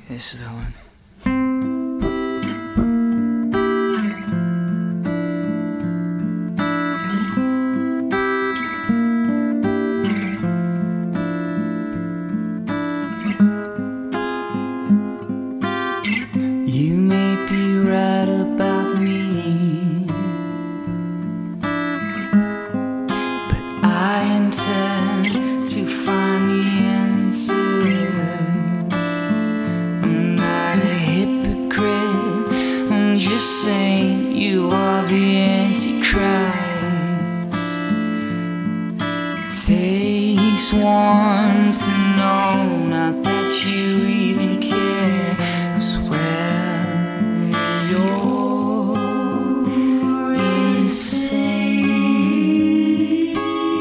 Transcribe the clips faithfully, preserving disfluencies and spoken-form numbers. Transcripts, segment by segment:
This is the one. You may be right about me, but I intend to find the answer. I'm not a hypocrite, I'm just saying you are the Antichrist. It takes one to know, not that you even care, 'cause well, you're insane.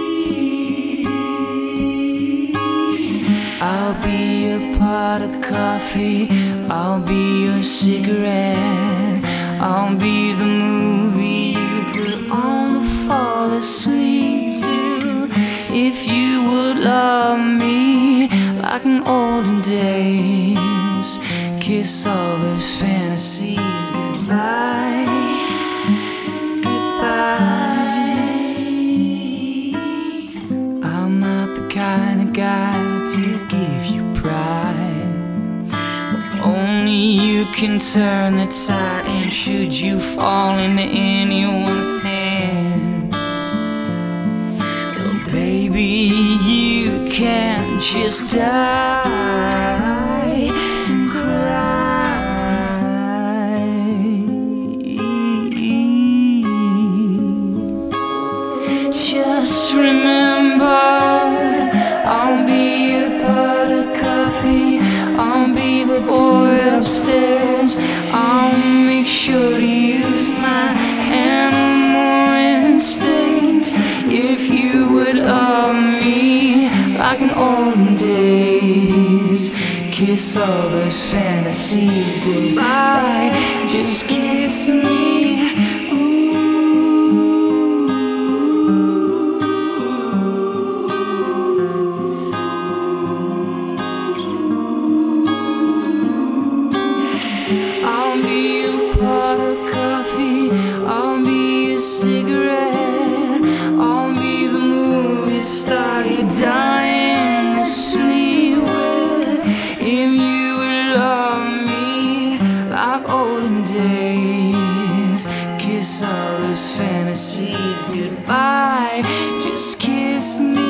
I'll be a pot of coffee, I'll be your cigarette, I'll be the movie you put on to fall asleep to. If you would love me like in olden days, kiss all those fantasies goodbye, goodbye. I'm not the kind of guy to give you pride, only you can turn the tide, and should you fall into anyone's hands, well baby, you can't just die and cry. Just remember, I'll be a pot of coffee, I'll be the boy upstairs, I'll make sure to use my animal instincts. If you would love me like in olden days, kiss all those fantasies goodbye, just kiss me. I'll be a pot of coffee, I'll be a cigarette, I'll be the movie star you're dying to sleep with. If you would love me like olden days, kiss all those fantasies goodbye, just kiss me.